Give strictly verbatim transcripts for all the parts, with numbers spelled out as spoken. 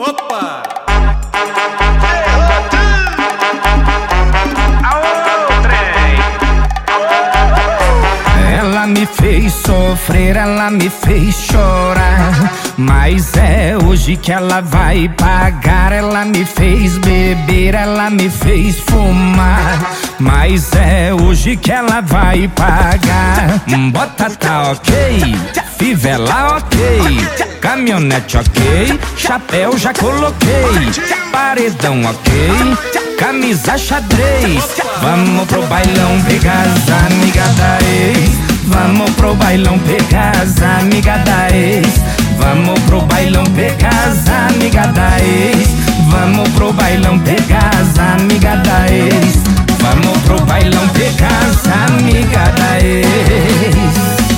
Opa! Ela me fez sofrer, ela me fez chorar, mas é hoje que ela vai pagar. Ela me fez beber, ela me fez fumar, mas é hoje que ela vai pagar. Bota tá ok, fivela ok, caminhonete ok, chapéu já coloquei, paredão ok, camisa xadrez. Vamos pro bailão pegar as amigas da ex. Vamos pro bailão pegar as amigas da ex. Vamos pro bailão pegar as amigas da ex. Vamos pro bailão pegar as amigas da ex. Vamos pro bailão pegar as amigas da ex.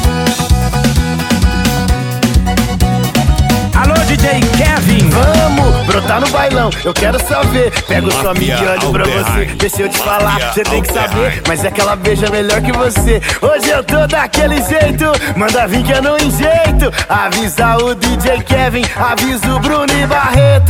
Alô, D J Kevin. Vamos brotar no bailão, eu quero saber. Pega o sua amiga e olho pra você. Deixa eu te falar, você tem que saber, mas é que ela beija melhor que você. Hoje eu tô daquele jeito, manda vir que eu não enjeito. Avisa o D J Kevin, avisa o Bruno e Barreto.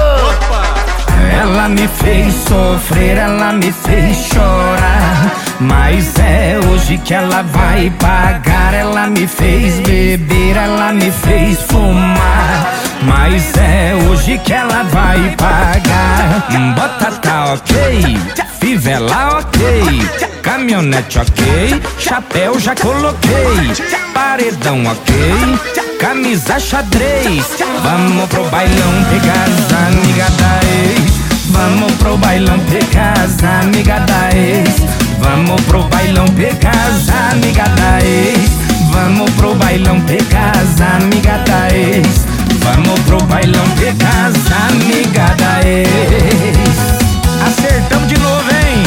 Ela me fez sofrer, ela me fez chorar, mas é hoje que ela vai pagar. Ela me fez beber, ela me fez fumar, mas é hoje que ela vai pagar. Bota tá ok, fivela ok, caminhonete ok, chapéu já coloquei, paredão ok, camisa xadrez. Vamos pro bailão pegar as amigas da ex. Vamos pro bailão pegar as amigas da ex. Vamos pro bailão pegar as amigas da ex. Vamos pro bailão pegar as amigas da ex. Vamos pro bailão pegar as amigas da ex. Acertamos de novo, hein?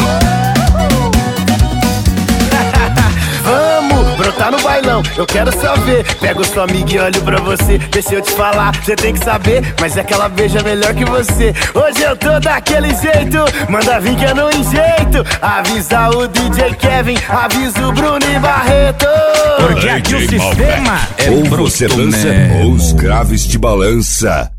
Vamos brotar no bailão, eu quero saber. Pega o sua amiga e olho pra você. Deixa eu te falar, você tem que saber, mas é que ela beija melhor que você. Hoje eu tô daquele jeito, manda vir que eu não enjeito. Avisa o D J Kevin, avisa o Bruno e Barreto. Porque aqui o sistema é ou bruto você dança mesmo. ou os graves de balança.